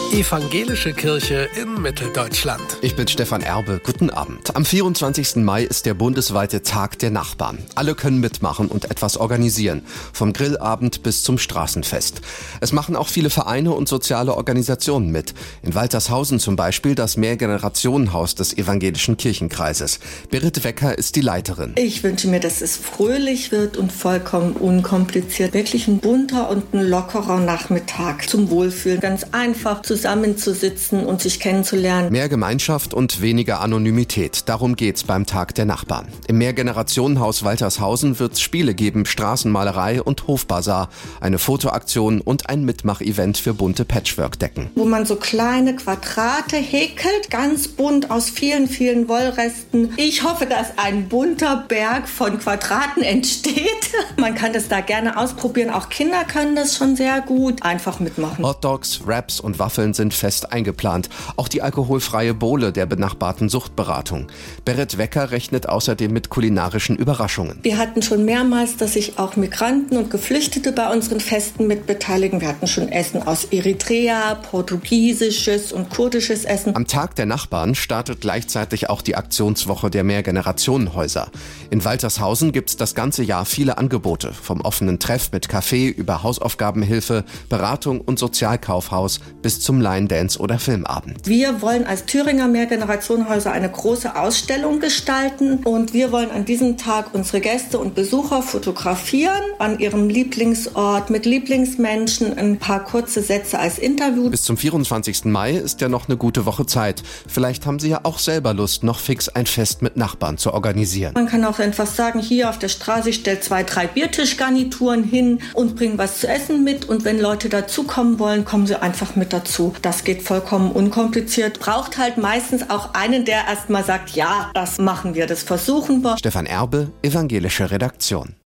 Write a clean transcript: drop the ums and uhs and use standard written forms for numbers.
Evangelische Kirche in Mitteldeutschland. Ich bin Stefan Erbe. Guten Abend. Am 24. Mai ist der bundesweite Tag der Nachbarn. Alle können mitmachen und etwas organisieren. Vom Grillabend bis zum Straßenfest. Es machen auch viele Vereine und soziale Organisationen mit. In Waltershausen zum Beispiel das Mehrgenerationenhaus des evangelischen Kirchenkreises. Berit Wecker ist die Leiterin. Ich wünsche mir, dass es fröhlich wird und vollkommen unkompliziert. Wirklich ein bunter und ein lockerer Nachmittag zum Wohlfühlen. Ganz einfach zusammenzusitzen und sich kennenzulernen. Mehr Gemeinschaft und weniger Anonymität. Darum geht's beim Tag der Nachbarn. Im Mehrgenerationenhaus Waltershausen wird's Spiele geben, Straßenmalerei und Hofbazar, eine Fotoaktion und ein Mitmach-Event für bunte Patchwork-Decken. Wo man so kleine Quadrate häkelt, ganz bunt aus vielen, vielen Wollresten. Ich hoffe, dass ein bunter Berg von Quadraten entsteht. Man kann das da gerne ausprobieren. Auch Kinder können das schon sehr gut. Einfach mitmachen. Hotdogs, Wraps und Waffeln sind fest eingeplant. Auch die alkoholfreie Bowle der benachbarten Suchtberatung. Berit Wecker rechnet außerdem mit kulinarischen Überraschungen. Wir hatten schon mehrmals, dass sich auch Migranten und Geflüchtete bei unseren Festen mitbeteiligen. Wir hatten schon Essen aus Eritrea, portugiesisches und kurdisches Essen. Am Tag der Nachbarn startet gleichzeitig auch die Aktionswoche der Mehrgenerationenhäuser. In Waltershausen gibt's das ganze Jahr viele Angebote. Vom offenen Treff mit Café über Hausaufgabenhilfe, Beratung und Sozialkaufhaus bis zum Line-Dance oder Filmabend. Wir wollen als Thüringer Mehrgenerationenhäuser eine große Ausstellung gestalten und wir wollen an diesem Tag unsere Gäste und Besucher fotografieren an ihrem Lieblingsort mit Lieblingsmenschen, ein paar kurze Sätze als Interview. Bis zum 24. Mai ist ja noch eine gute Woche Zeit. Vielleicht haben Sie ja auch selber Lust, noch fix ein Fest mit Nachbarn zu organisieren. Man kann auch einfach sagen, hier auf der Straße, ich stelle 2, 3 Biertischgarnituren hin und bringe was zu essen mit und wenn Leute dazukommen wollen, kommen sie einfach mit dazu. Das geht vollkommen unkompliziert. Braucht halt meistens auch einen, der erstmal sagt, ja, das machen wir, das versuchen wir. Stefan Erbe, Evangelische Redaktion.